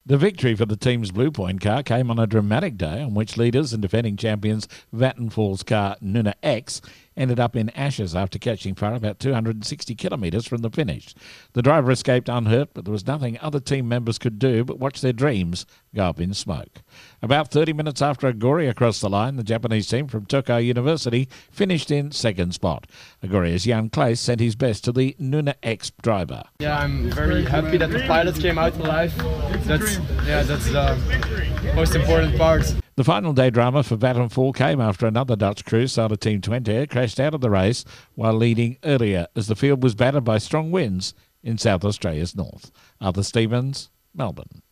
The victory for the team's Blue Point car came on a dramatic day on which leaders and defending champions Vattenfall's car Nuna X ended up in ashes after catching fire about 260 kilometres from the finish. The driver escaped unhurt, but there was nothing other team members could do but watch their dreams go up in smoke. About 30 minutes after Agoria crossed the line, the Japanese team from Tokai University finished in second spot. Agoria's Jan Claes sent his best to the Nuna X driver. Yeah, I'm very happy that the pilots came out alive. That's the most important part. The final day drama for Vattenfall came after another Dutch crew, Sauber Team Twente, crashed out of the race while leading earlier as the field was battered by strong winds in South Australia's north. Arthur Stevens, Melbourne.